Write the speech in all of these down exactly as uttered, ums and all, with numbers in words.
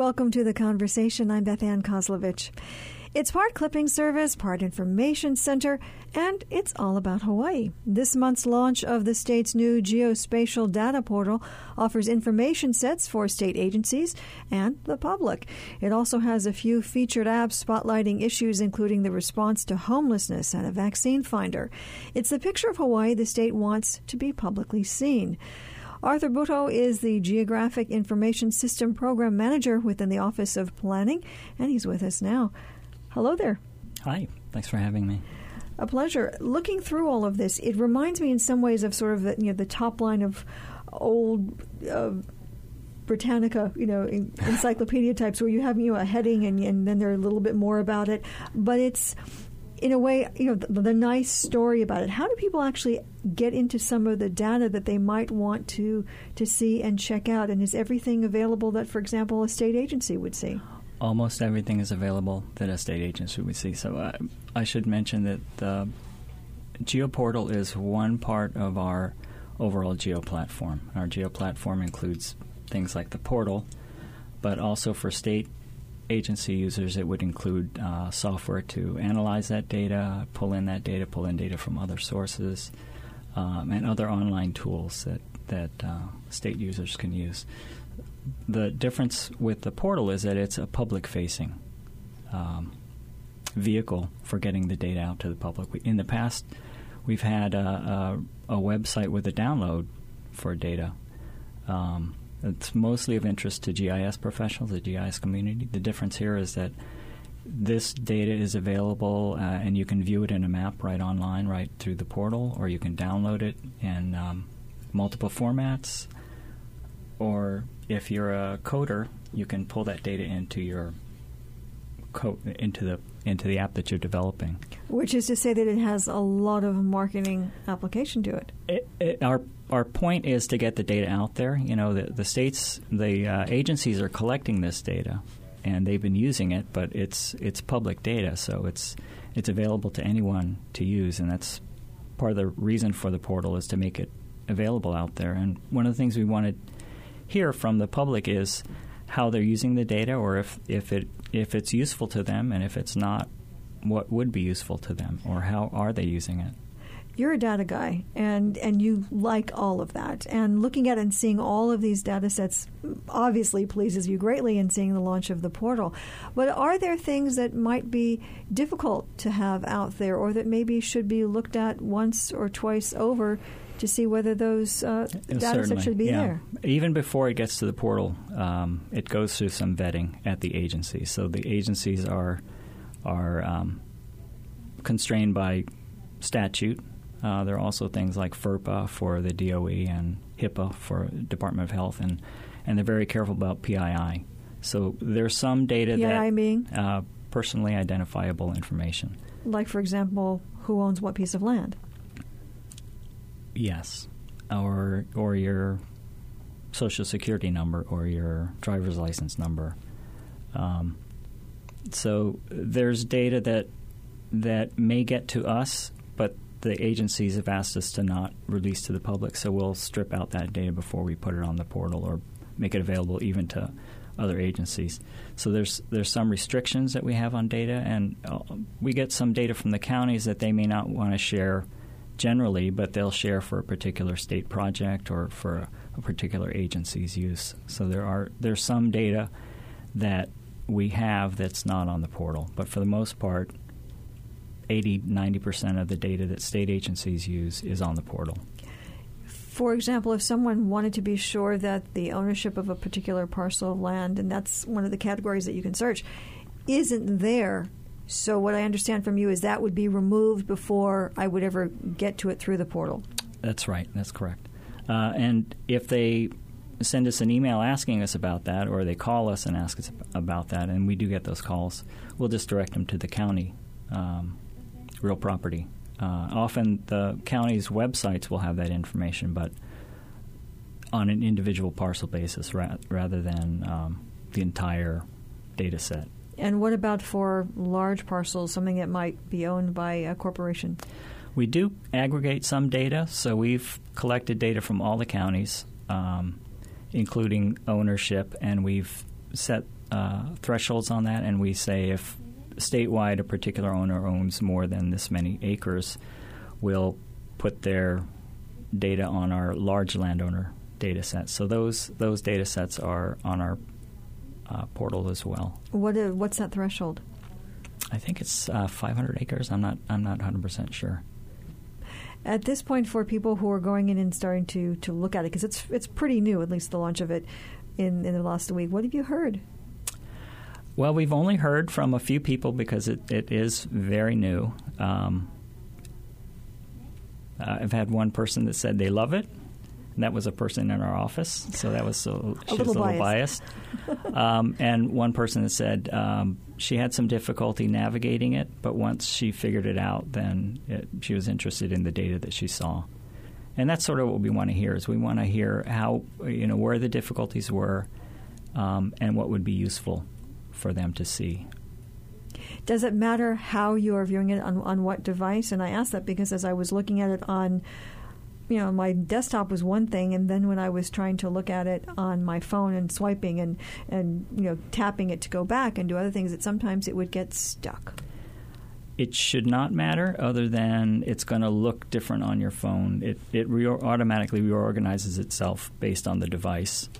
welcome to The Conversation. I'm Beth Ann Kozlovich. It's part clipping service, part information center, and it's all about Hawaii. This month's launch of the state's new geospatial data portal offers information sets for state agencies and the public. It also has a few featured apps spotlighting issues including the response to homelessness and a vaccine finder. It's the picture of Hawaii the state wants to be publicly seen. Arthur Butto is the Geographic Information System Program Manager within the Office of Planning, and he's with us now. Hello there. Hi. Thanks for having me. A pleasure. Looking through all of this, it reminds me in some ways of sort of the, you know, the top line of old uh, Britannica, you know, encyclopedia types, where you have you know a heading and, and then there are a little bit more about it. But it's, in a way, you know, the, the nice story about it. How do people actually get into some of the data that they might want to to see and check out? And is everything available that, for example, a state agency would see? Almost everything is available that a state agency would see. So uh, I should mention that the GeoPortal is one part of our overall Geo platform. Our Geo platform includes things like the portal, but also for state agency users, it would include uh, software to analyze that data, pull in that data, pull in data from other sources, um, and other online tools that, that uh, state users can use. The difference with the portal is that it's a public-facing um, vehicle for getting the data out to the public. We, in the past, we've had a, a, a website with a download for data. Um, It's mostly of interest to G I S professionals, the G I S community. The difference here is that this data is available uh, and you can view it in a map right online, right through the portal, or you can download it in um, multiple formats. Or if you're a coder, you can pull that data into your co- into the into the app that you're developing. Which is to say that it has a lot of marketing application to it. It, it our Our point is to get the data out there. You know, the, the states, the uh, agencies are collecting this data, and they've been using it, but it's it's public data, so it's it's available to anyone to use, and that's part of the reason for the portal is to make it available out there. And one of the things we want to hear from the public is how they're using the data, or if, if it if it's useful to them, and if it's not, what would be useful to them, or how are they using it. You're a data guy, and, and you like all of that. And looking at it and seeing all of these data sets obviously pleases you greatly in seeing the launch of the portal. But are there things that might be difficult to have out there, or that maybe should be looked at once or twice over to see whether those uh, data Certainly, sets should be yeah. there? Even before it gets to the portal, um, it goes through some vetting at the agency. So the agencies are, are um, constrained by statute. Uh, there are also things like FERPA for the D O E and HIPAA for Department of Health, and, and they're very careful about P I I. So there's some data P I I that being? Uh, personally identifiable information. Like, for example, who owns what piece of land? Yes, or or your Social Security number or your driver's license number. Um, so there's data that that may get to us, but the agencies have asked us to not release to the public, so we'll strip out that data before we put it on the portal or make it available even to other agencies. So there's there's some restrictions that we have on data, and uh, we get some data from the counties that they may not want to share generally, but they'll share for a particular state project or for a particular agency's use. So there are there's some data that we have that's not on the portal, but for the most part, eighty, ninety percent of the data that state agencies use is on the portal. For example, if someone wanted to be sure that the ownership of a particular parcel of land, and that's one of the categories that you can search, isn't there, so what I understand from you is that would be removed before I would ever get to it through the portal. That's right. That's correct. Uh, and if they send us an email asking us about that, or they call us and ask us about that, and we do get those calls, we'll just direct them to the county um, real property. Uh, often the county's websites will have that information, but on an individual parcel basis ra- rather than um, the entire data set. And what about for large parcels, something that might be owned by a corporation? We do aggregate some data, so we've collected data from all the counties, um, including ownership, and we've set uh, thresholds on that, and we say if statewide a particular owner owns more than this many acres, we'll put their data on our large landowner data sets. So those those data sets are on our uh, portal as well. What is, what's that threshold? I think it's uh, five hundred acres. I'm not I'm not one hundred percent sure. At this point, for people who are going in and starting to, to look at it, because it's it's pretty new, at least the launch of it in, in the last week, what have you heard? Well, we've only heard from a few people because it, it is very new. Um, uh, I've had one person that said they love it, and that was a person in our office, so that was so, a she little was a little biased. biased. um, and one person that said um, she had some difficulty navigating it, but once she figured it out, then it, she was interested in the data that she saw. And that's sort of what we want to hear, is we want to hear how, you know, where the difficulties were um, and what would be useful for them to see. Does it matter how you are viewing it, on, on what device? And I ask that because as I was looking at it on, you know, my desktop was one thing, and then when I was trying to look at it on my phone and swiping and, and you know, tapping it to go back and do other things, that sometimes it would get stuck. It should not matter, other than it's going to look different on your phone. It it re- automatically reorganizes itself based on the device.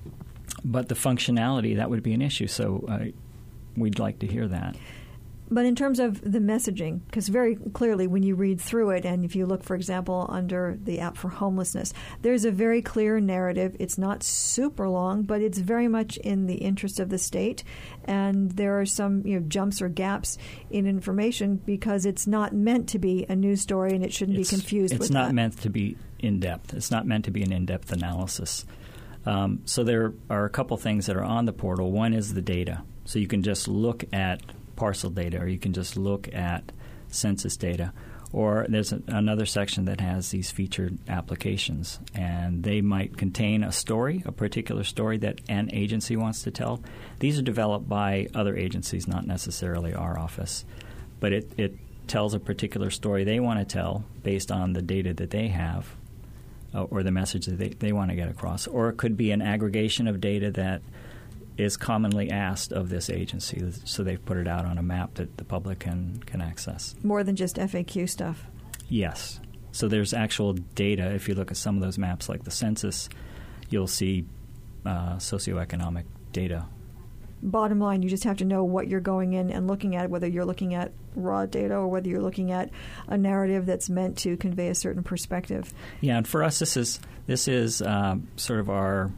But the functionality, that would be an issue, so uh, we'd like to hear that. But in terms of the messaging, because very clearly when you read through it, and if you look, for example, under the app for homelessness, there's a very clear narrative. It's not super long, but it's very much in the interest of the state. And there are some you know, jumps or gaps in information because it's not meant to be a news story, and it shouldn't it's, be confused with that. It's not meant to be in-depth. It's not meant to be an in-depth analysis. Um, so there are a couple things that are on the portal. One is the data. So you can just look at parcel data, or you can just look at census data. Or there's a, another section that has these featured applications, and they might contain a story, a particular story that an agency wants to tell. These are developed by other agencies, not necessarily our office. But it, it tells a particular story they want to tell based on the data that they have, uh, or the message that they, they want to get across. Or it could be an aggregation of data that is commonly asked of this agency, so they've put it out on a map that the public can, can access. More than just F A Q stuff. Yes. So there's actual data. If you look at some of those maps, like the census, you'll see uh, socioeconomic data. Bottom line, you just have to know what you're going in and looking at, whether you're looking at raw data or whether you're looking at a narrative that's meant to convey a certain perspective. Yeah, and for us, this is this is uh, sort of our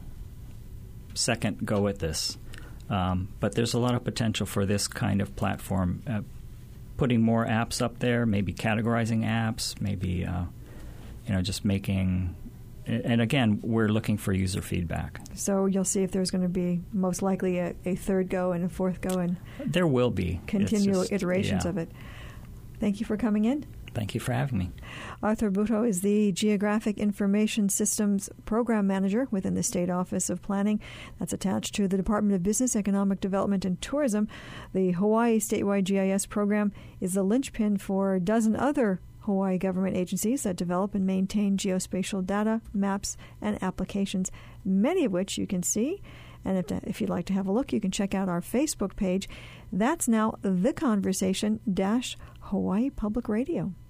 second go at this. Um, but there's a lot of potential for this kind of platform, uh, putting more apps up there, maybe categorizing apps, maybe uh, you know just making. And again, we're looking for user feedback. So you'll see if there's going to be most likely a, a third go and a fourth go, and there will be continual just, iterations yeah. of it. Thank you for coming in. Thank you for having me. Arthur Bhutto is the Geographic Information Systems Program Manager within the State Office of Planning. That's attached to the Department of Business, Economic Development, and Tourism. The Hawaii Statewide G I S program is the linchpin for a dozen other Hawaii government agencies that develop and maintain geospatial data, maps, and applications, many of which you can see. And if, if you'd like to have a look, you can check out our Facebook page. That's now The Conversation dash Hawaii Public Radio.